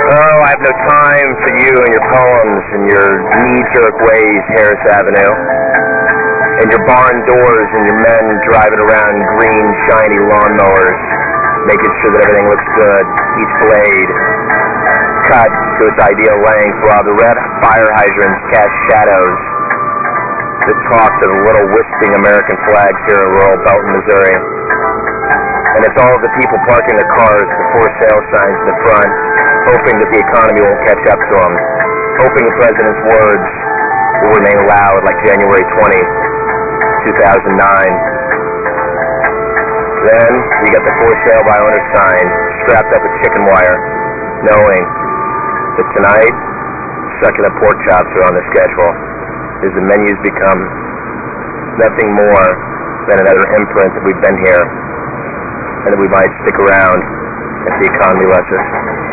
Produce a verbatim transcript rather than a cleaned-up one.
Oh, I have no time for you and your poems and your knee-jerk ways, Harris Avenue. And your barn doors and your men driving around green, shiny lawnmowers, making sure that everything looks good. Each blade cut to its ideal length while the red fire hydrants cast shadows that talk to the little wisping American flags here in rural Belton, Missouri. And it's all of the people parking their cars with for sale signs in the front, hoping that the economy won't catch up to them, hoping the president's words will remain loud like January twentieth, two thousand nine. Then you get the for sale by owner sign strapped up with chicken wire, knowing that tonight succulent pork chops are on the schedule, as the menus become nothing more than another imprint that we've been here and that we might stick around if the economy lets us.